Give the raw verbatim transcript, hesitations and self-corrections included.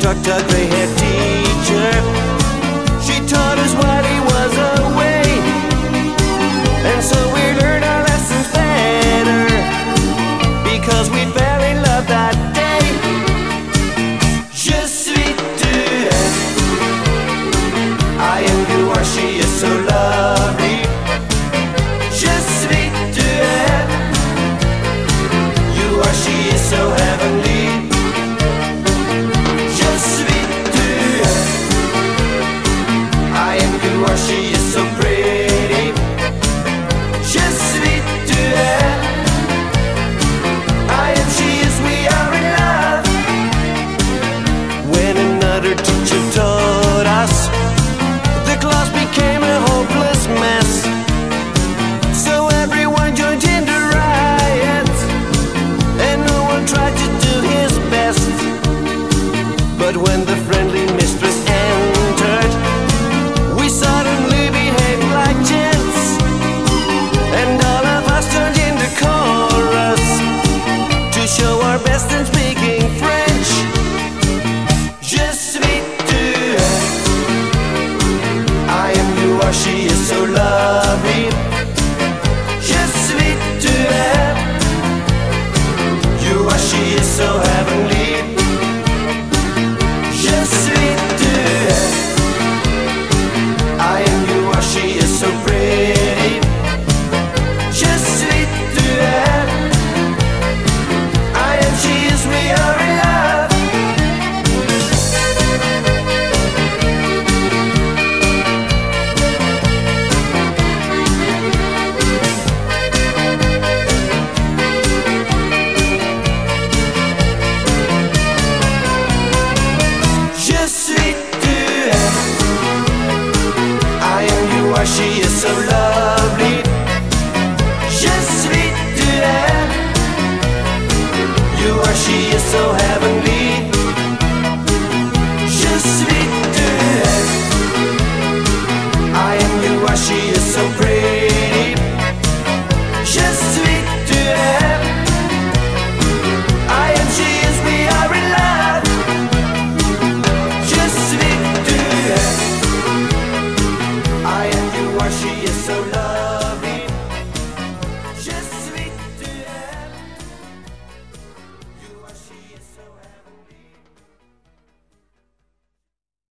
instructor, gray-haired teacher. She taught us while he was away, and so we learned our lessons better, because we fell in love that day. Je suis tu es, I am you are she is so lovely. Je suis tu es, you are she is so heavenly. Je suis tu es, I am you are she is so pretty. Je suis tu es, I am she is we are in love. When another teacher taught us, the class became a hopeless mess, so everyone joined in the riot, and no one tried to do his best. But when the friendly mistress entered, we suddenly behaved like gents, and all of us joined in the chorus to show our best in speaking French. Je suis tu es, I am you are she is so lovely. Je suis tu es, you are she is so heavenly. Je suis tu es, I am you are she is so pretty. Je suis tu es, I am she is we are in love. Je suis tu es, I am you are she is so lovely.